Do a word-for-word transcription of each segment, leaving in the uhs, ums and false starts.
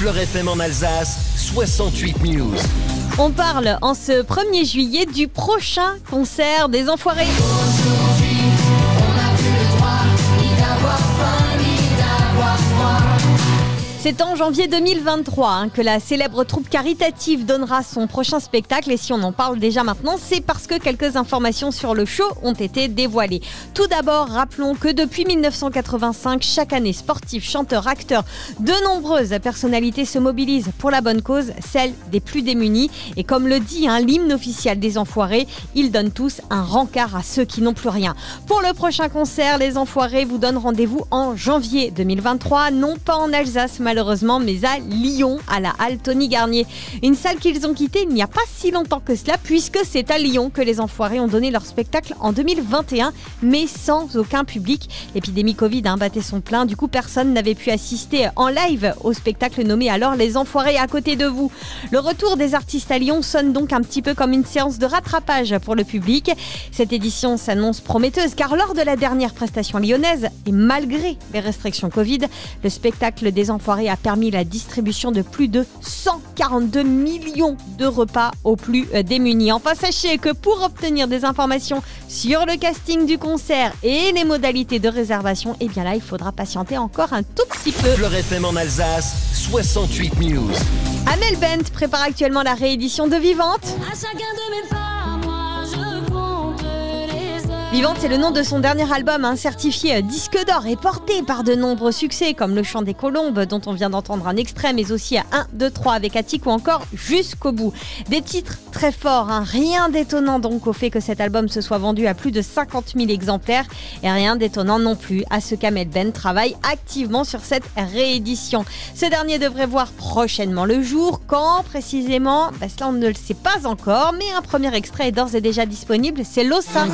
Fleur F M en Alsace, soixante-huit News. On parle en ce premier juillet du prochain concert des Enfoirés. Aujourd'hui, on n'a plus le droit ni d'avoir faim, ni d'avoir froid. C'est en janvier deux mille vingt-trois hein, que la célèbre troupe caritative donnera son prochain spectacle. Et si on en parle déjà maintenant, c'est parce que quelques informations sur le show ont été dévoilées. Tout d'abord, rappelons que depuis dix-neuf cent quatre-vingt-cinq, chaque année, sportifs, chanteurs, acteurs, de nombreuses personnalités se mobilisent pour la bonne cause, celle des plus démunis. Et comme le dit hein, l'hymne officiel des Enfoirés, ils donnent tous un rencard à ceux qui n'ont plus rien. Pour le prochain concert, les Enfoirés vous donnent rendez-vous en janvier deux mille vingt-trois, non pas en Alsace, malheureusement, mais à Lyon, à la halle Tony Garnier. Une salle qu'ils ont quittée il n'y a pas si longtemps que cela, puisque c'est à Lyon que les Enfoirés ont donné leur spectacle en deux mille vingt et un, mais sans aucun public. L'épidémie Covid hein, battait son plein, du coup personne n'avait pu assister en live au spectacle nommé alors Les Enfoirés à côté de vous. Le retour des artistes à Lyon sonne donc un petit peu comme une séance de rattrapage pour le public. Cette édition s'annonce prometteuse, car lors de la dernière prestation lyonnaise, et malgré les restrictions Covid, le spectacle des Enfoirés a permis la distribution de plus de cent quarante-deux millions de repas aux plus démunis. Enfin, sachez que pour obtenir des informations sur le casting du concert et les modalités de réservation, eh bien là, il faudra patienter encore un tout petit peu. Fleur F M en Alsace, soixante-huit News. Amel Bent prépare actuellement la réédition de Vivante. À chacun de mes pas, moi je compte les heures. Vivante, c'est le nom de son dernier album, hein, certifié disque d'or et porté par de nombreux succès comme Le Chant des Colombes, dont on vient d'entendre un extrait, mais aussi à un, deux, trois avec Attic ou encore Jusqu'au bout. Des titres très forts, hein, rien d'étonnant donc au fait que cet album se soit vendu à plus de cinquante mille exemplaires, et rien d'étonnant non plus à ce qu'Amel Bent travaille activement sur cette réédition. Ce dernier devrait voir prochainement le jour. Quand précisément, bah, cela on ne le sait pas encore, mais un premier extrait est d'ores et déjà disponible, c'est Losa.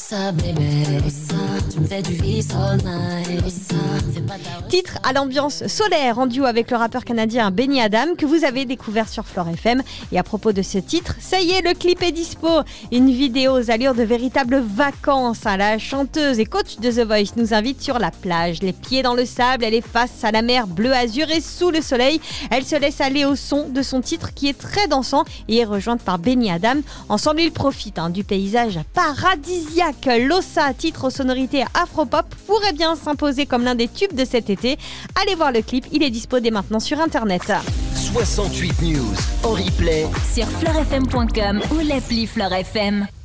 Titre à l'ambiance solaire en duo avec le rappeur canadien Benny Adam, que vous avez découvert sur Fleur F M. Et à propos de ce titre, ça y est, le clip est dispo. Une vidéo aux allures de véritables vacances. Hein. La chanteuse et coach de The Voice nous invite sur la plage, les pieds dans le sable, elle est face à la mer bleu azur et sous le soleil. Elle se laisse aller au son de son titre qui est très dansant et est rejointe par Benny Adam. Ensemble, ils profitent hein, du paysage paradisiaque. Losa, titre aux sonorités afro-pop, pourrait bien s'imposer comme l'un des tubes de cet été. Allez voir le clip, il est dispo dès maintenant sur internet. soixante-huit News en replay sur fleur f m point com ou l'appli Fleur F M.